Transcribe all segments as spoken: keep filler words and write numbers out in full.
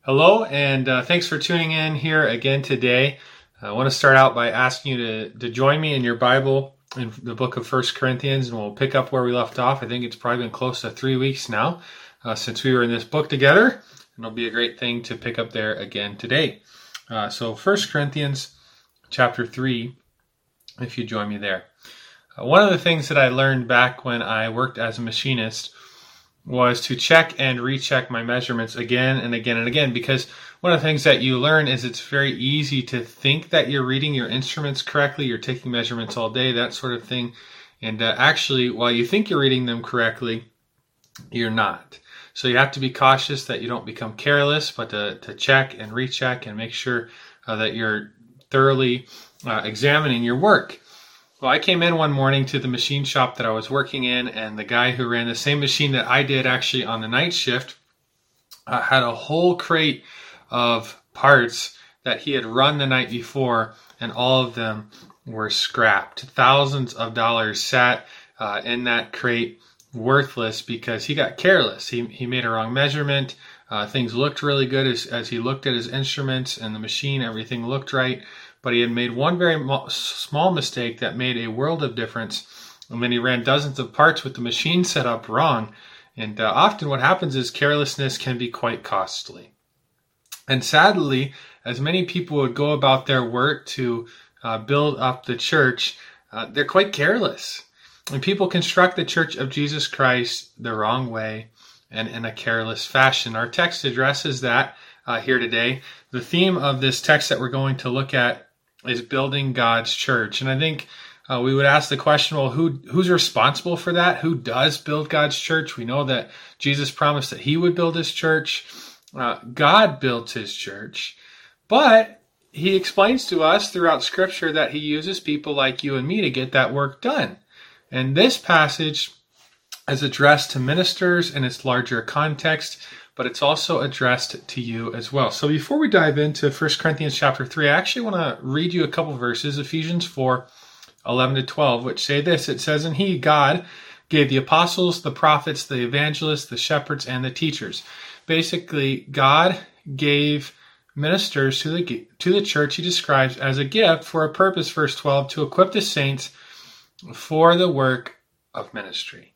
Hello, and uh, thanks for tuning in here again today. I want to start out by asking you to, to join me in your Bible in the book of First Corinthians, and we'll pick up where we left off. I think it's probably been close to three weeks now uh, since we were in this book together, and it'll be a great thing to pick up there again today. Uh, so First Corinthians chapter three, if you join me there. Uh, one of the things that I learned back when I worked as a machinist was to check and recheck my measurements again and again and again, because one of the things that you learn is it's very easy to think that you're reading your instruments correctly, you're taking measurements all day, that sort of thing, and uh, actually, while you think you're reading them correctly, you're not. So you have to be cautious that you don't become careless, but to, to check and recheck and make sure uh, that you're thoroughly uh, examining your work. Well, I came in one morning to the machine shop that I was working in, and the guy who ran the same machine that I did actually on the night shift uh, had a whole crate of parts that he had run the night before, and all of them were scrapped. Thousands of dollars sat uh, in that crate, worthless, because he got careless. He he made a wrong measurement. Uh, things looked really good as, as he looked at his instruments and the machine. Everything looked right. But he had made one very mo- small mistake that made a world of difference. And then he ran dozens of parts with the machine set up wrong. And uh, often what happens is carelessness can be quite costly. And sadly, as many people would go about their work to uh, build up the church, uh, they're quite careless. And people construct the Church of Jesus Christ the wrong way and in a careless fashion. Our text addresses that uh, here today. The theme of this text that we're going to look at is building God's church. And I think uh, we would ask the question, well, who who's responsible for that? Who does build God's church? We know that Jesus promised that he would build his church. Uh, God built his church. But he explains to us throughout Scripture that he uses people like you and me to get that work done. And this passage is addressed to ministers in its larger context, but it's also addressed to you as well. So before we dive into First Corinthians chapter three, I actually want to read you a couple verses, Ephesians four, eleven to twelve, which say this. It says, "And he, God, gave the apostles, the prophets, the evangelists, the shepherds, and the teachers." Basically, God gave ministers to the, to the church he describes as a gift for a purpose, verse twelve, to equip the saints for the work of ministry.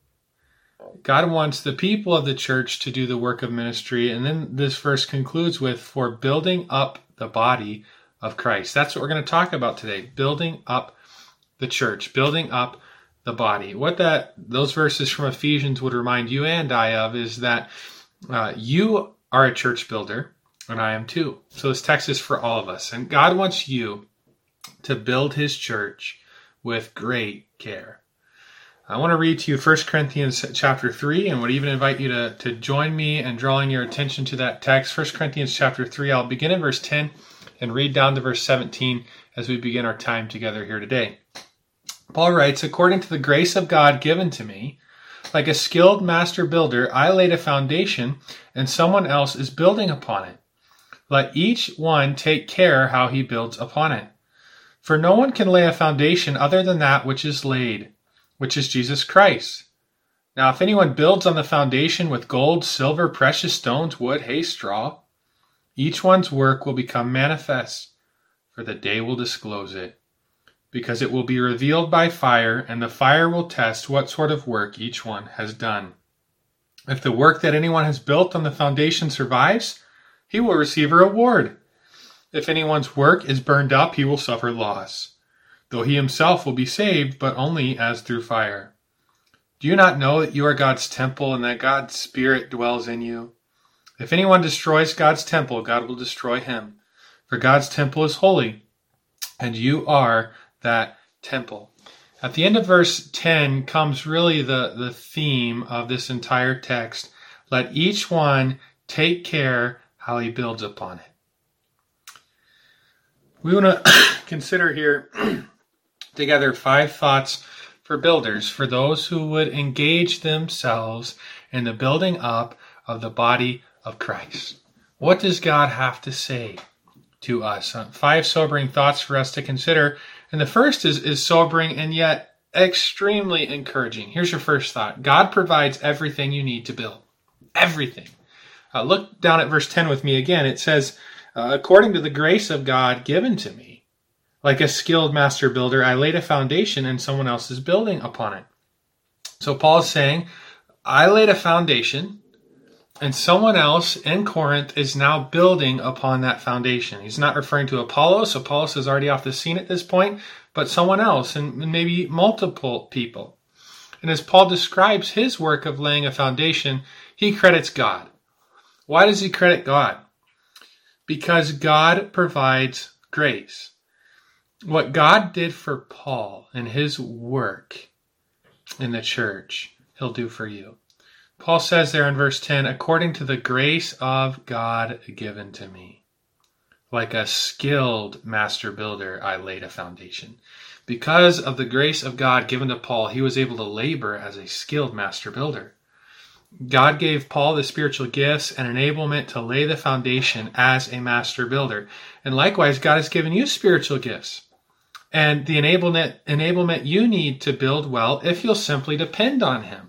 God wants the people of the church to do the work of ministry. And then this verse concludes with, for building up the body of Christ. That's what we're going to talk about today. Building up the church, building up the body. What that those verses from Ephesians would remind you and I of is that uh, you are a church builder, and I am too. So this text is for all of us. And God wants you to build his church with great care. I want to read to you First Corinthians chapter three, and would even invite you to, to join me in drawing your attention to that text. First Corinthians chapter three, I'll begin in verse ten and read down to verse seventeen as we begin our time together here today. Paul writes, "According to the grace of God given to me, like a skilled master builder, I laid a foundation, and someone else is building upon it. Let each one take care how he builds upon it. For no one can lay a foundation other than that which is laid, which is Jesus Christ. Now, if anyone builds on the foundation with gold, silver, precious stones, wood, hay, straw, each one's work will become manifest, for the day will disclose it, because it will be revealed by fire, and the fire will test what sort of work each one has done. If the work that anyone has built on the foundation survives, he will receive a reward. If anyone's work is burned up, he will suffer loss, though he himself will be saved, but only as through fire. Do you not know that you are God's temple and that God's Spirit dwells in you? If anyone destroys God's temple, God will destroy him. For God's temple is holy, and you are that temple." At the end of verse ten comes really the, the theme of this entire text. Let each one take care how he builds upon it. We want to consider here together five thoughts for builders, for those who would engage themselves in the building up of the body of Christ. What does God have to say to us? Uh, five sobering thoughts for us to consider. And the first is, is sobering and yet extremely encouraging. Here's your first thought. God provides everything you need to build. Everything. Uh, look down at verse ten with me again. It says, uh, according to the grace of God given to me, like a skilled master builder, I laid a foundation and someone else is building upon it. So Paul is saying, I laid a foundation and someone else in Corinth is now building upon that foundation. He's not referring to Apollos. Apollos is already off the scene at this point, but someone else, and maybe multiple people. And as Paul describes his work of laying a foundation, he credits God. Why does he credit God? Because God provides grace. What God did for Paul in his work in the church, he'll do for you. Paul says there in verse ten, according to the grace of God given to me, like a skilled master builder, I laid a foundation. Because of the grace of God given to Paul, he was able to labor as a skilled master builder. God gave Paul the spiritual gifts and enablement to lay the foundation as a master builder. And likewise, God has given you spiritual gifts and the enablement, enablement you need to build well if you'll simply depend on him.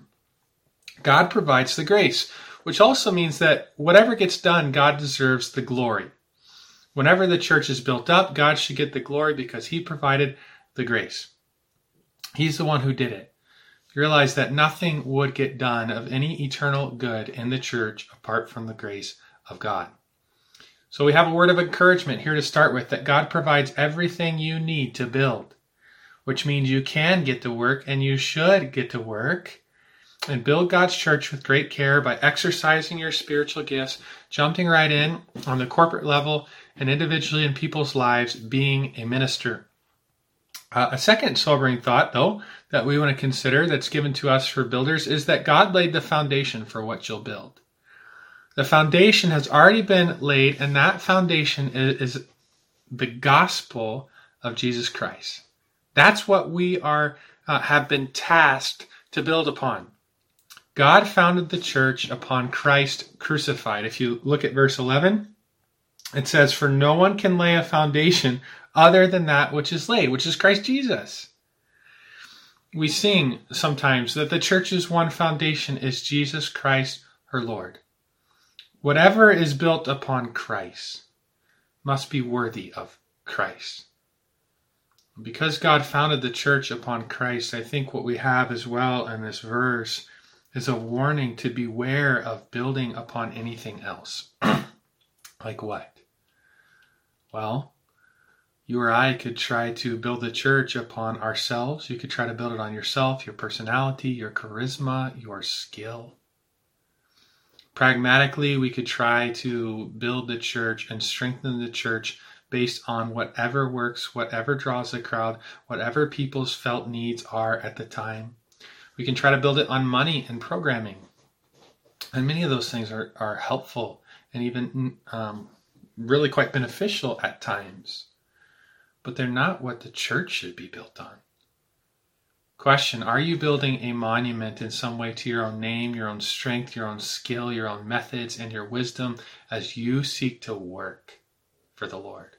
God provides the grace, which also means that whatever gets done, God deserves the glory. Whenever the church is built up, God should get the glory because he provided the grace. He's the one who did it. You realize that nothing would get done of any eternal good in the church apart from the grace of God. So we have a word of encouragement here to start with, that God provides everything you need to build, which means you can get to work and you should get to work and build God's church with great care by exercising your spiritual gifts, jumping right in on the corporate level and individually in people's lives, being a minister. Uh, a second sobering thought, though, that we want to consider that's given to us for builders is that God laid the foundation for what you'll build. The foundation has already been laid, and that foundation is, is the gospel of Jesus Christ. That's what we are uh, have been tasked to build upon. God founded the church upon Christ crucified. If you look at verse eleven, it says, for no one can lay a foundation other than that which is laid, which is Christ Jesus. We sing sometimes that the church's one foundation is Jesus Christ, her Lord. Whatever is built upon Christ must be worthy of Christ. Because God founded the church upon Christ, I think what we have as well in this verse is a warning to beware of building upon anything else. Like what? Well, you or I could try to build the church upon ourselves. You could try to build it on yourself, your personality, your charisma, your skill. Pragmatically, we could try to build the church and strengthen the church based on whatever works, whatever draws the crowd, whatever people's felt needs are at the time. We can try to build it on money and programming. And many of those things are, are helpful and even um, really quite beneficial at times. But they're not what the church should be built on. Question, are you building a monument in some way to your own name, your own strength, your own skill, your own methods, and your wisdom as you seek to work for the Lord?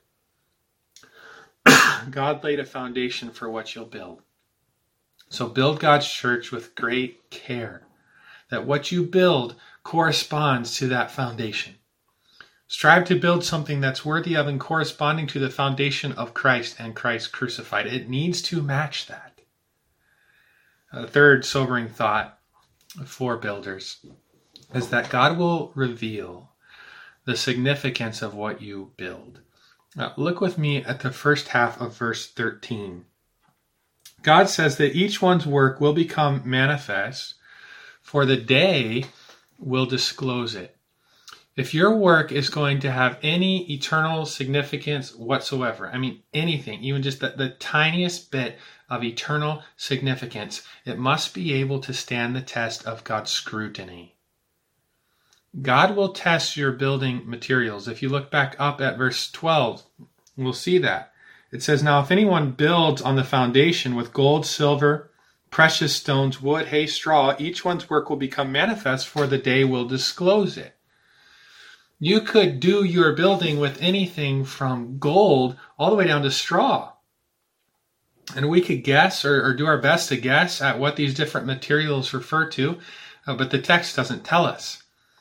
God laid a foundation for what you'll build. So build God's church with great care, that what you build corresponds to that foundation. Strive to build something that's worthy of and corresponding to the foundation of Christ and Christ crucified. It needs to match that. A third sobering thought for builders is that God will reveal the significance of what you build. Now, look with me at the first half of verse thirteen. God says that each one's work will become manifest, for the day will disclose it. If your work is going to have any eternal significance whatsoever, I mean anything, even just the, the tiniest bit of eternal significance, it must be able to stand the test of God's scrutiny. God will test your building materials. If you look back up at verse twelve, we'll see that. It says, now if anyone builds on the foundation with gold, silver, precious stones, wood, hay, straw, each one's work will become manifest, for the day will disclose it. You could do your building with anything from gold all the way down to straw. And we could guess or, or do our best to guess at what these different materials refer to, uh, but the text doesn't tell us.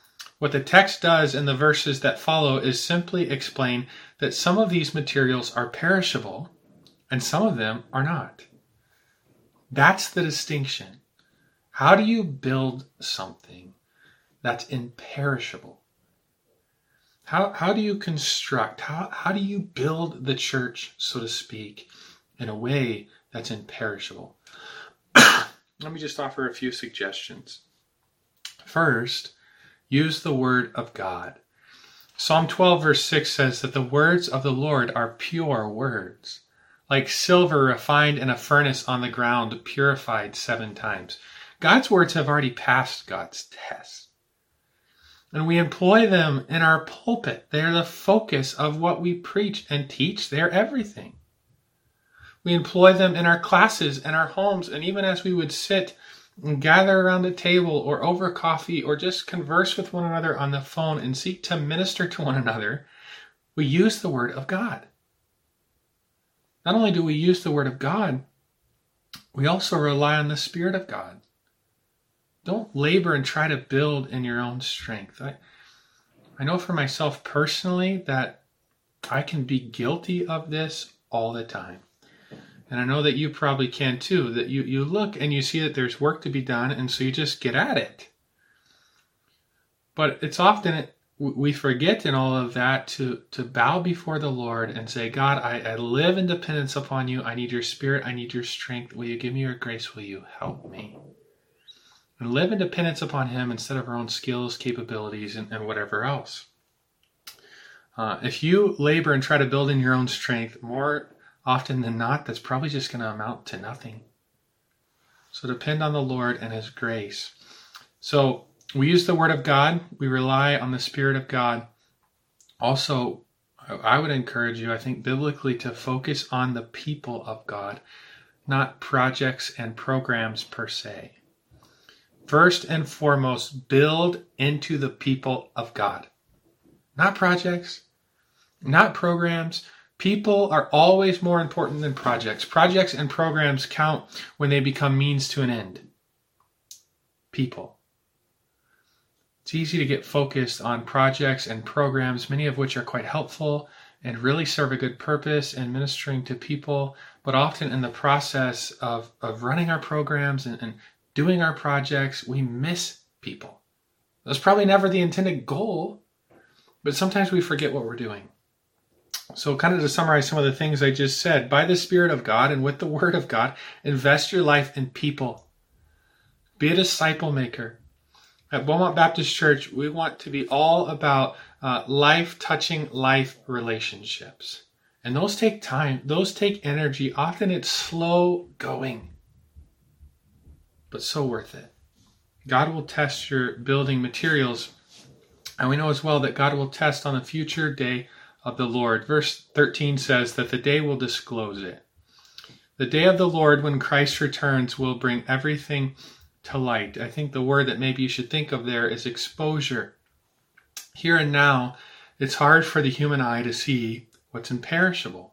What the text does in the verses that follow is simply explain that some of these materials are perishable and some of them are not. That's the distinction. How do you build something that's imperishable? How, how do you construct, how, how do you build the church, so to speak, in a way that's imperishable? Let me just offer a few suggestions. First, use the word of God. Psalm twelve verse six says that the words of the Lord are pure words, like silver refined in a furnace on the ground, purified seven times. God's words have already passed God's test. And we employ them in our pulpit. They're the focus of what we preach and teach. They're everything. We employ them in our classes and our homes, and even as we would sit and gather around a table or over coffee or just converse with one another on the phone and seek to minister to one another, we use the word of God. Not only do we use the word of God, we also rely on the Spirit of God. Don't labor and try to build in your own strength. I, I know for myself personally that I can be guilty of this all the time. And I know that you probably can too, that you, you look and you see that there's work to be done, and so you just get at it. But it's often, we forget in all of that to, to bow before the Lord and say, God, I, I live in dependence upon you. I need your Spirit. I need your strength. Will you give me your grace? Will you help me? And live in dependence upon Him instead of our own skills, capabilities, and, and whatever else. Uh, if you labor and try to build in your own strength, more often than not, that's probably just going to amount to nothing. So depend on the Lord and His grace. So we use the Word of God. We rely on the Spirit of God. Also, I would encourage you, I think, biblically to focus on the people of God, not projects and programs per se. First and foremost, build into the people of God. Not projects, not programs. People are always more important than projects. Projects and programs count when they become means to an end. People. It's easy to get focused on projects and programs, many of which are quite helpful and really serve a good purpose in ministering to people, but often in the process of, of running our programs and, and doing our projects, we miss people. That's probably never the intended goal, but sometimes we forget what we're doing. So kind of to summarize some of the things I just said, by the Spirit of God and with the Word of God, invest your life in people. Be a disciple maker. At Beaumont Baptist Church, we want to be all about uh, life-touching life relationships. And those take time. Those take energy. Often it's slow going, but so worth it. God will test your building materials. And we know as well that God will test on the future day of the Lord. Verse thirteen says that the day will disclose it. The day of the Lord, when Christ returns, will bring everything to light. I think the word that maybe you should think of there is exposure. Here and now, it's hard for the human eye to see what's imperishable.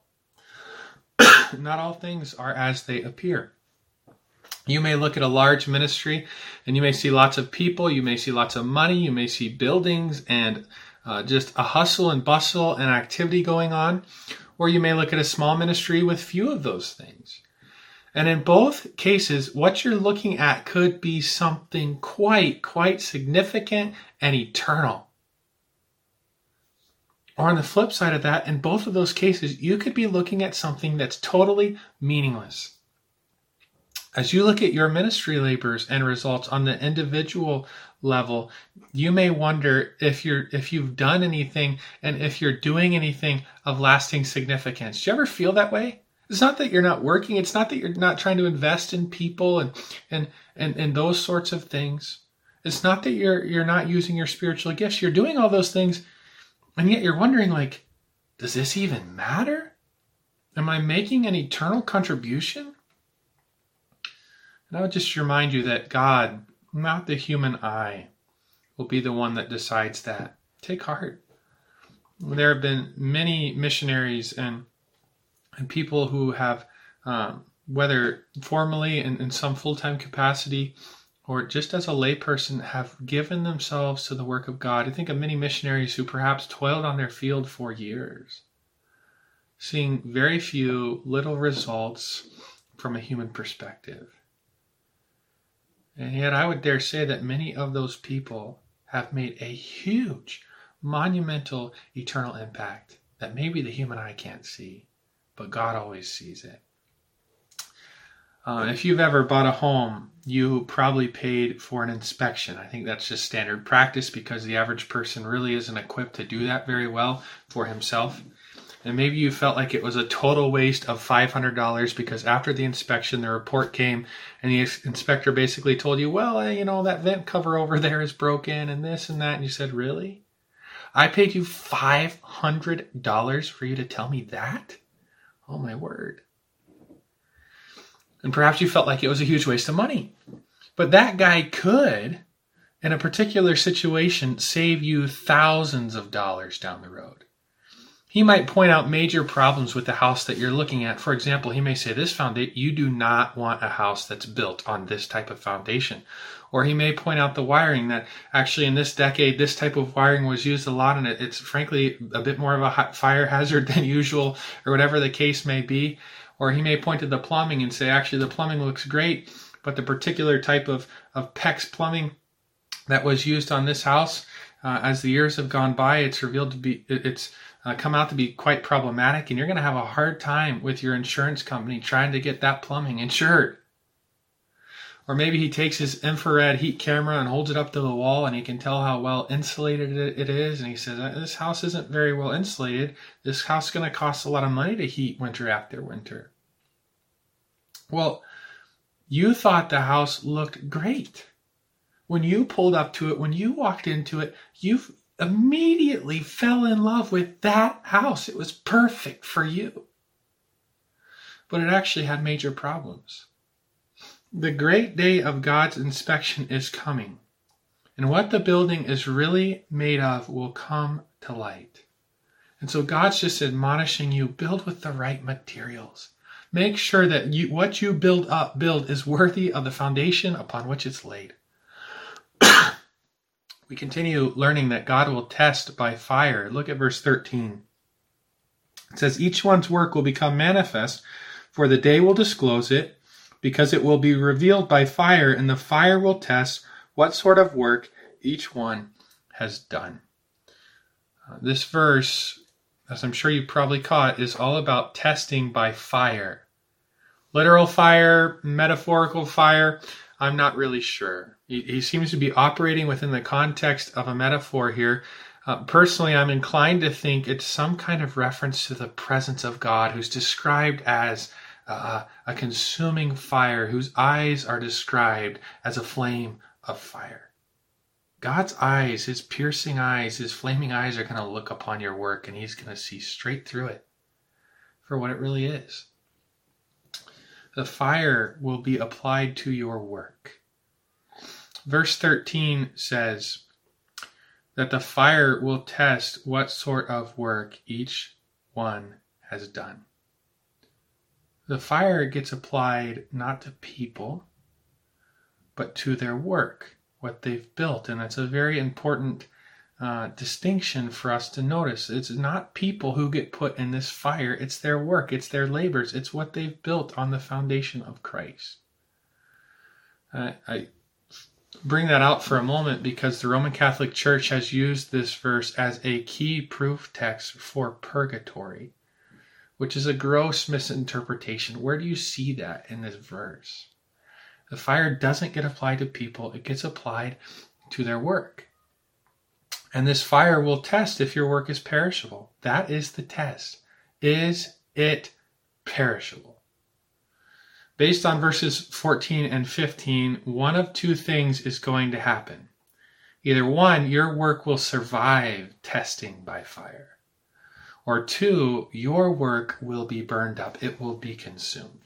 Not all things are as they appear. You may look at a large ministry and you may see lots of people, you may see lots of money, you may see buildings and uh, just a hustle and bustle and activity going on. Or you may look at a small ministry with few of those things. And in both cases, what you're looking at could be something quite, quite significant and eternal. Or on the flip side of that, in both of those cases, you could be looking at something that's totally meaningless. As you look at your ministry labors and results on the individual level, you may wonder if you're if you've done anything and if you're doing anything of lasting significance. Do you ever feel that way? It's not that you're not working. It's not that you're not trying to invest in people and and and, and those sorts of things. It's not that you're you're not using your spiritual gifts. You're doing all those things, and yet you're wondering, like, does this even matter? Am I making an eternal contribution? And I would just remind you that God, not the human eye, will be the one that decides that. Take heart. There have been many missionaries and and people who have, um, whether formally and in some full-time capacity or just as a layperson, have given themselves to the work of God. I think of many missionaries who perhaps toiled on their field for years, seeing very few little results from a human perspective. And yet I would dare say that many of those people have made a huge, monumental, eternal impact that maybe the human eye can't see, but God always sees it. Uh, if you've ever bought a home, you probably paid for an inspection. I think that's just standard practice because the average person really isn't equipped to do that very well for himself. And maybe you felt like it was a total waste of five hundred dollars because after the inspection, the report came and the inspector basically told you, well, you know, that vent cover over there is broken and this and that. And you said, really? I paid you five hundred dollars for you to tell me that? Oh, my word. And perhaps you felt like it was a huge waste of money. But that guy could, in a particular situation, save you thousands of dollars down the road. He might point out major problems with the house that you're looking at. For example, he may say, this foundation, you do not want a house that's built on this type of foundation. Or he may point out the wiring that actually in this decade, this type of wiring was used a lot, and it, it's frankly a bit more of a fire hazard than usual, or whatever the case may be. Or he may point to the plumbing and say, actually, the plumbing looks great, but the particular type of, of PEX plumbing that was used on this house, uh, as the years have gone by, it's revealed to be, it, it's uh, come out to be quite problematic, and you're going to have a hard time with your insurance company trying to get that plumbing insured. Or maybe he takes his infrared heat camera and holds it up to the wall and he can tell how well insulated it is. And he says, this house isn't very well insulated. This house is going to cost a lot of money to heat winter after winter. Well, you thought the house looked great. When you pulled up to it, when you walked into it, you immediately fell in love with that house. It was perfect for you. But it actually had major problems. The great day of God's inspection is coming, and what the building is really made of will come to light. And so God's just admonishing you, build with the right materials. Make sure that you, what you build up, build is worthy of the foundation upon which it's laid. We continue learning that God will test by fire. Look at verse thirteen. It says, each one's work will become manifest, for the day will disclose it, because it will be revealed by fire, and the fire will test what sort of work each one has done. Uh, this verse, as I'm sure you probably caught, is all about testing by fire. Literal fire, metaphorical fire, I'm not really sure. He, he seems to be operating within the context of a metaphor here. Uh, personally, I'm inclined to think it's some kind of reference to the presence of God, who's described as Uh, a consuming fire, whose eyes are described as a flame of fire. God's eyes, his piercing eyes, his flaming eyes are going to look upon your work, and he's going to see straight through it for what it really is. The fire will be applied to your work. Verse thirteen says that the fire will test what sort of work each one has done. The fire gets applied not to people, but to their work, what they've built. And that's a very important uh, distinction for us to notice. It's not people who get put in this fire. It's their work. It's their labors. It's what they've built on the foundation of Christ. Uh, I bring that out for a moment because the Roman Catholic Church has used this verse as a key proof text for purgatory, which is a gross misinterpretation. Where do you see that in this verse? The fire doesn't get applied to people. It gets applied to their work. And this fire will test if your work is perishable. That is the test. Is it perishable? Based on verses fourteen and fifteen, one of two things is going to happen. Either one, your work will survive testing by fire. Or two, your work will be burned up. It will be consumed.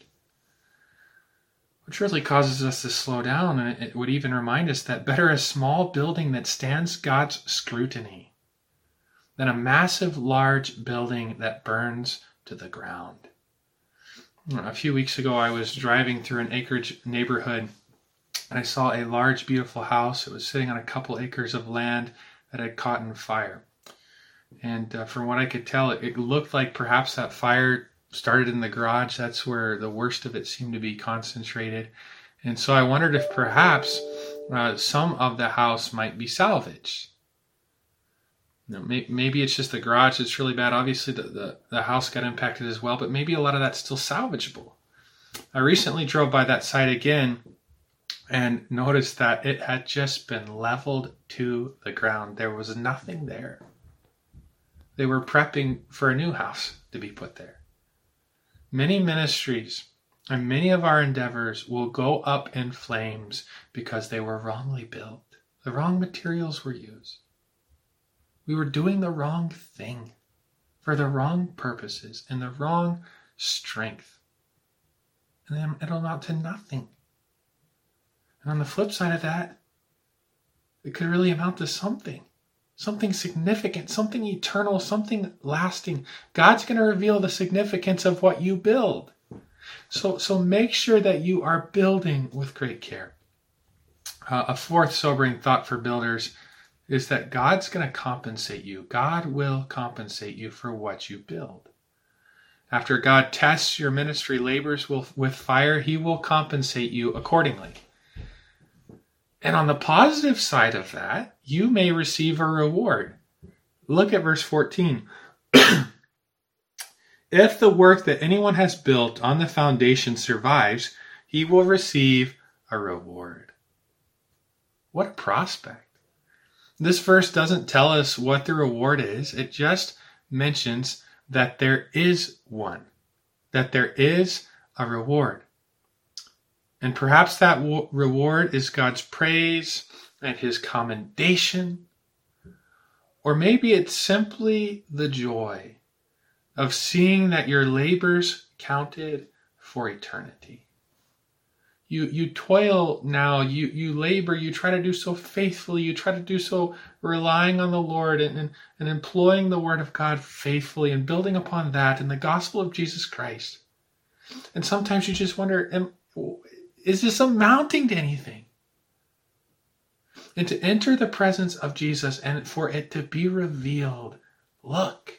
Which really causes us to slow down, and it would even remind us that better a small building that stands God's scrutiny than a massive, large building that burns to the ground. A few weeks ago, I was driving through an acreage neighborhood I saw a large, beautiful house. It was sitting on a couple acres of land that had caught in fire. And uh, from what I could tell, it, it looked like perhaps that fire started in the garage. That's where the worst of it seemed to be concentrated. And so I wondered if perhaps uh, some of the house might be salvaged. You know, may, maybe it's just the garage that's really bad. Obviously, the, the, the house got impacted as well, but maybe a lot of that's still salvageable. I recently drove by that site again and noticed that it had just been leveled to the ground. There was nothing there. They were prepping for a new house to be put there. Many ministries and many of our endeavors will go up in flames because they were wrongly built. The wrong materials were used. We were doing the wrong thing for the wrong purposes and the wrong strength. And then it'll amount to nothing. And on the flip side of that, it could really amount to something. Something significant, something eternal, something lasting. God's going to reveal the significance of what you build. So, so make sure that you are building with great care. Uh, a fourth sobering thought for builders is that God's going to compensate you. God will compensate you for what you build. After God tests your ministry labors with fire, he will compensate you accordingly. And on the positive side of that, you may receive a reward. Look at verse fourteen. If the work that anyone has built on the foundation survives, he will receive a reward. What a prospect. This verse doesn't tell us what the reward is. It just mentions that there is one, that there is a reward. And perhaps that w- reward is God's praise and his commendation. Or maybe it's simply the joy of seeing that your labors counted for eternity. You you toil now, you, you labor, you try to do so faithfully, you try to do so relying on the Lord and, and, and employing the word of God faithfully and building upon that in the gospel of Jesus Christ. And sometimes you just wonder, am, is this amounting to anything? And to enter the presence of Jesus and for it to be revealed, look.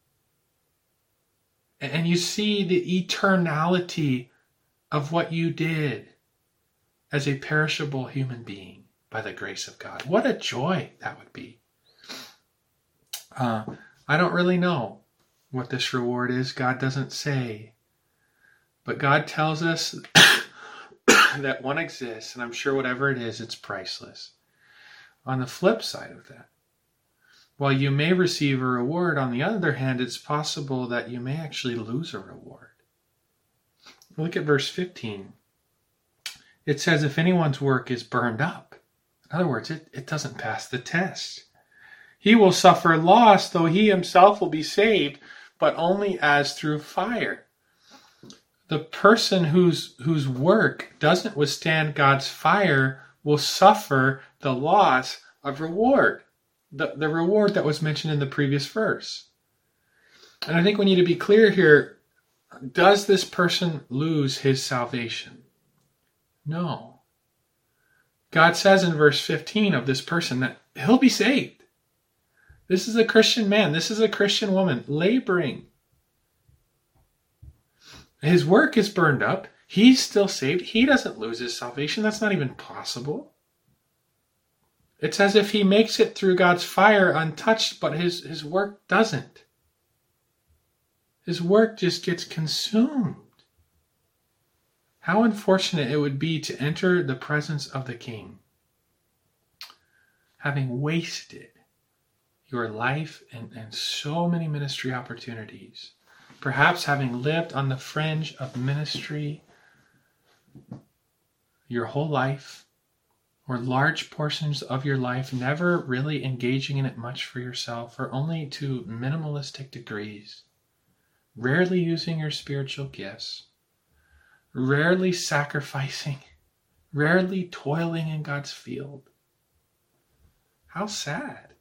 And you see the eternality of what you did as a perishable human being by the grace of God. What a joy that would be. Uh, I don't really know what this reward is. God doesn't say. But God tells us that one exists, and I'm sure whatever it is, it's priceless. On the flip side of that, while you may receive a reward, on the other hand, it's possible that you may actually lose a reward. Look at verse fifteen. It says, if anyone's work is burned up, in other words, it, it doesn't pass the test, he will suffer loss, though he himself will be saved, but only as through fire. The person whose whose work doesn't withstand God's fire will suffer the loss of reward, the, the reward that was mentioned in the previous verse. And I think we need to be clear here. Does this person lose his salvation? No. God says in verse fifteen of this person that he'll be saved. This is a Christian man. This is a Christian woman laboring. His work is burned up. He's still saved. He doesn't lose his salvation. That's not even possible. It's as if he makes it through God's fire untouched, but his, his work doesn't. His work just gets consumed. How unfortunate it would be to enter the presence of the King, having wasted your life and, and so many ministry opportunities, perhaps having lived on the fringe of ministry your whole life, or large portions of your life, never really engaging in it much for yourself, or only to minimalistic degrees, rarely using your spiritual gifts, rarely sacrificing, rarely toiling in God's field. How sad.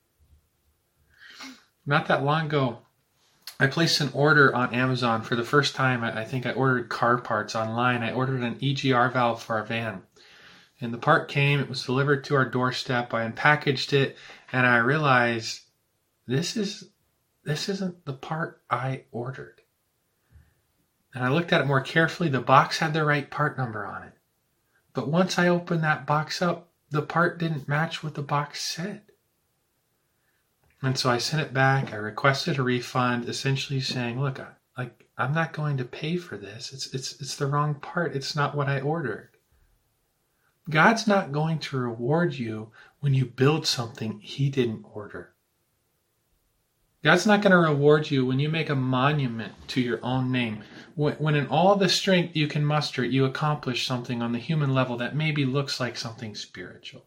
Not that long ago, I placed an order on Amazon for the first time. I think I ordered car parts online. I ordered an E G R valve for our van. And the part came, it was delivered to our doorstep. I unpackaged it, and I realized this is this isn't the part I ordered. And I looked at it more carefully. The box had the right part number on it. But once I opened that box up, the part didn't match what the box said. And so I sent it back. I requested a refund, essentially saying, look, I, like I'm not going to pay for this. It's it's it's the wrong part. It's not what I ordered. God's not going to reward you when you build something he didn't order. God's not going to reward you when you make a monument to your own name. When, when in all the strength you can muster, you accomplish something on the human level that maybe looks like something spiritual.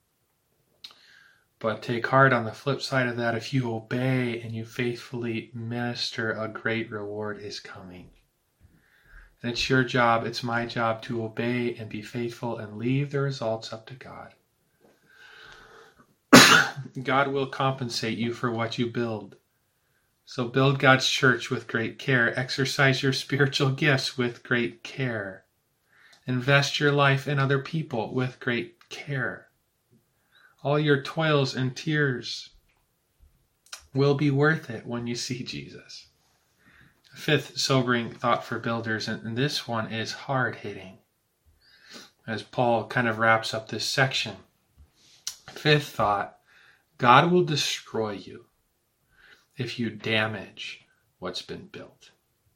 But take heart on the flip side of that, if you obey and you faithfully minister, a great reward is coming. And it's your job, it's my job to obey and be faithful and leave the results up to God. God will compensate you for what you build. So build God's church with great care. Exercise your spiritual gifts with great care. Invest your life in other people with great care. All your toils and tears will be worth it when you see Jesus. Fifth sobering thought for builders, and this one is hard-hitting, as Paul kind of wraps up this section. Fifth thought, God will destroy you if you damage what's been built.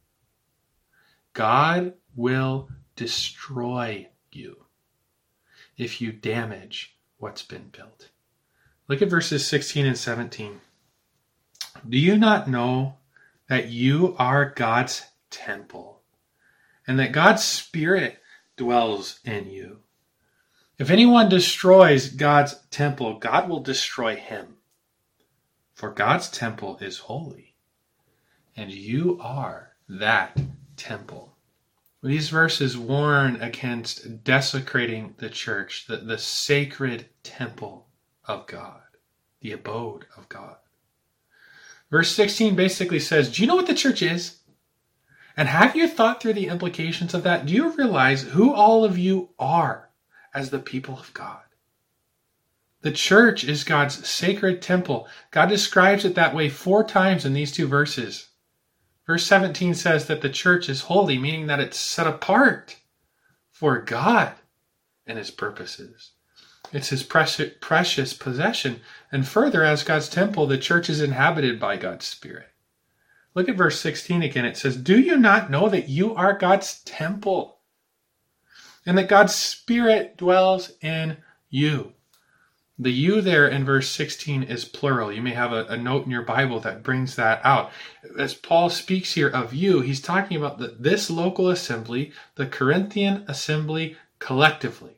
God will destroy you if you damage what's been built. Look at verses sixteen and seventeen. Do you not know that you are God's temple, and that God's Spirit dwells in you? If anyone destroys God's temple, God will destroy him. For God's temple is holy, and you are that temple. These verses warn against desecrating the church, the, the sacred temple of God, the abode of God. Verse sixteen basically says, do you know what the church is? And have you thought through the implications of that? Do you realize who all of you are as the people of God? The church is God's sacred temple. God describes it that way four times in these two verses. Verse seventeen says that the church is holy, meaning that it's set apart for God and his purposes. It's his precious, precious possession. And further, as God's temple, the church is inhabited by God's Spirit. Look at verse sixteen again. It says, do you not know that you are God's temple, and that God's Spirit dwells in you? The you there in verse sixteen is plural. You may have a, a note in your Bible that brings that out. As Paul speaks here of you, he's talking about the, this local assembly, the Corinthian assembly collectively.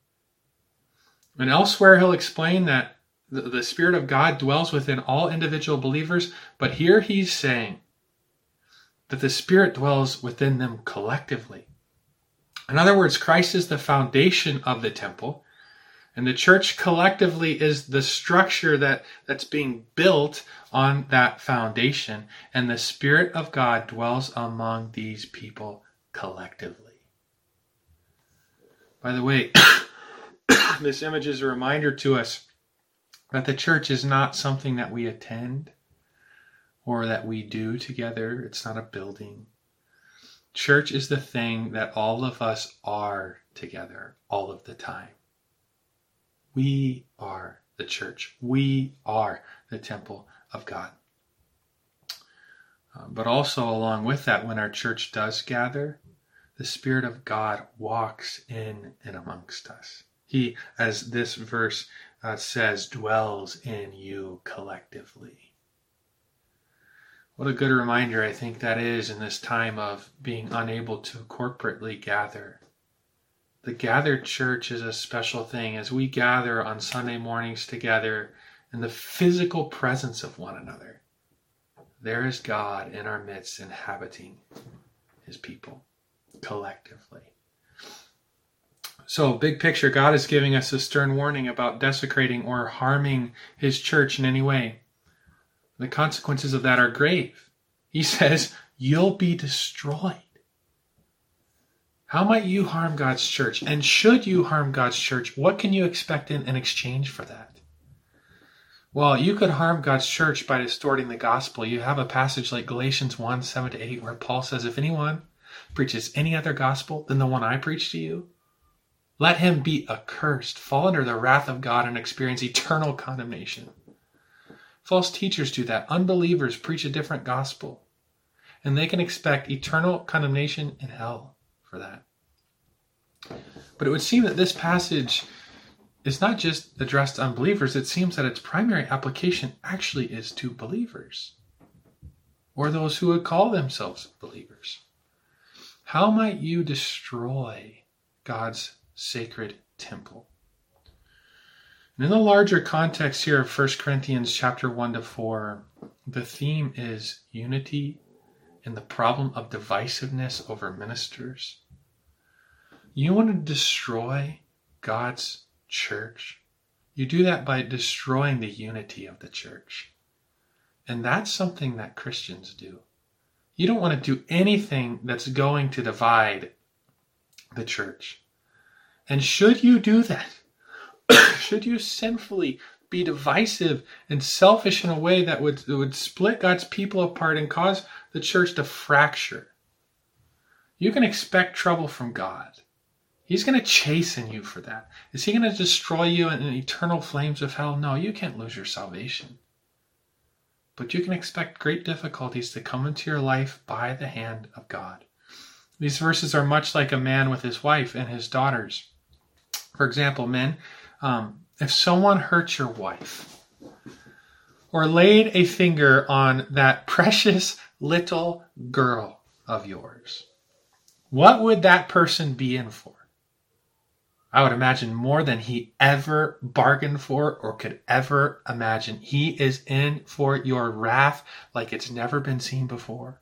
And elsewhere he'll explain that the, the Spirit of God dwells within all individual believers, but here he's saying that the Spirit dwells within them collectively. In other words, Christ is the foundation of the temple, and the church collectively is the structure that, that's being built on that foundation, and the Spirit of God dwells among these people collectively. By the way, this image is a reminder to us that the church is not something that we attend or that we do together. It's not a building. Church is the thing that all of us are together all of the time. We are the church. We are the temple of God. Uh, but also along with that, when our church does gather, the Spirit of God walks in and amongst us. He, as this verse uh, says, dwells in you collectively. What a good reminder I think that is in this time of being unable to corporately gather. The gathered church is a special thing as we gather on Sunday mornings together in the physical presence of one another. There is God in our midst inhabiting his people collectively. So, big picture, God is giving us a stern warning about desecrating or harming his church in any way. The consequences of that are grave. He says, you'll be destroyed. How might you harm God's church? And should you harm God's church, what can you expect in, in exchange for that? Well, you could harm God's church by distorting the gospel. You have a passage like Galatians one, seven to eight, where Paul says, if anyone preaches any other gospel than the one I preach to you, let him be accursed, fall under the wrath of God, and experience eternal condemnation. False teachers do that. Unbelievers preach a different gospel, and they can expect eternal condemnation in hell for that. But it would seem that this passage is not just addressed to unbelievers. It seems that its primary application actually is to believers, or those who would call themselves believers. How might you destroy God's sacred temple? And in the larger context here of First Corinthians chapter one to four, the theme is unity and the problem of divisiveness over ministers. You want to destroy God's church? You do that by destroying the unity of the church. And that's something that Christians do. You don't want to do anything that's going to divide the church. And should you do that, should you sinfully be divisive and selfish in a way that would, that would split God's people apart and cause the church to fracture, you can expect trouble from God. He's going to chasten you for that. Is he going to destroy you in eternal flames of hell? No, you can't lose your salvation. But you can expect great difficulties to come into your life by the hand of God. These verses are much like a man with his wife and his daughters. For example, men, um, if someone hurt your wife or laid a finger on that precious little girl of yours, what would that person be in for? I would imagine more than he ever bargained for or could ever imagine. He is in for your wrath like it's never been seen before.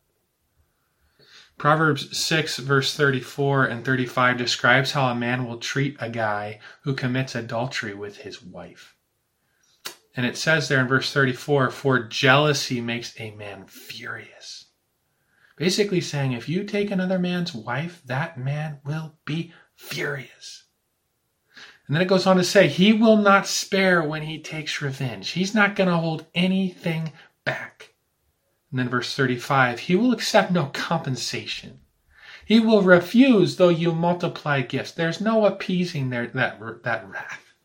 Proverbs six, verse thirty-four and thirty-five describes how a man will treat a guy who commits adultery with his wife. And it says there in verse thirty-four, for jealousy makes a man furious. Basically saying, if you take another man's wife, that man will be furious. And then it goes on to say, he will not spare when he takes revenge. He's not going to hold anything back. And then verse thirty-five, he will accept no compensation. He will refuse though you multiply gifts. There's no appeasing their, that, that wrath.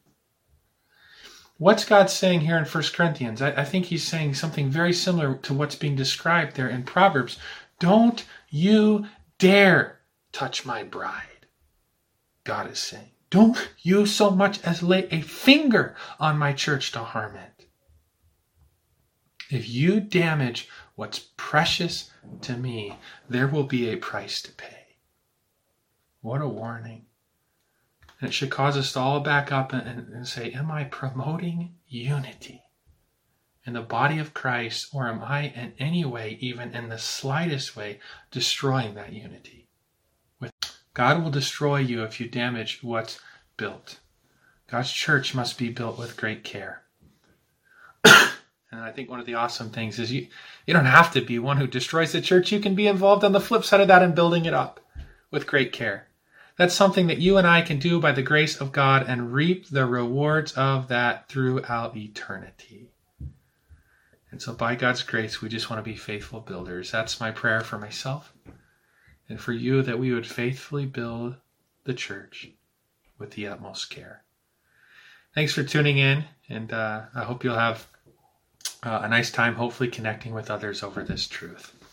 What's God saying here in First Corinthians? I, I think he's saying something very similar to what's being described there in Proverbs. Don't you dare touch my bride, God is saying. Don't you so much as lay a finger on my church to harm it. If you damage what's precious to me, there will be a price to pay. What a warning. And it should cause us to all back up and, and say, am I promoting unity in the body of Christ, or am I in any way, even in the slightest way, destroying that unity? With God will destroy you if you damage what's built. God's church must be built with great care. And I think one of the awesome things is you, you don't have to be one who destroys the church. You can be involved on the flip side of that in building it up with great care. That's something that you and I can do by the grace of God and reap the rewards of that throughout eternity. And so by God's grace, we just want to be faithful builders. That's my prayer for myself and for you, that we would faithfully build the church with the utmost care. Thanks for tuning in, and uh, I hope you'll have uh, a nice time, hopefully connecting with others over this truth.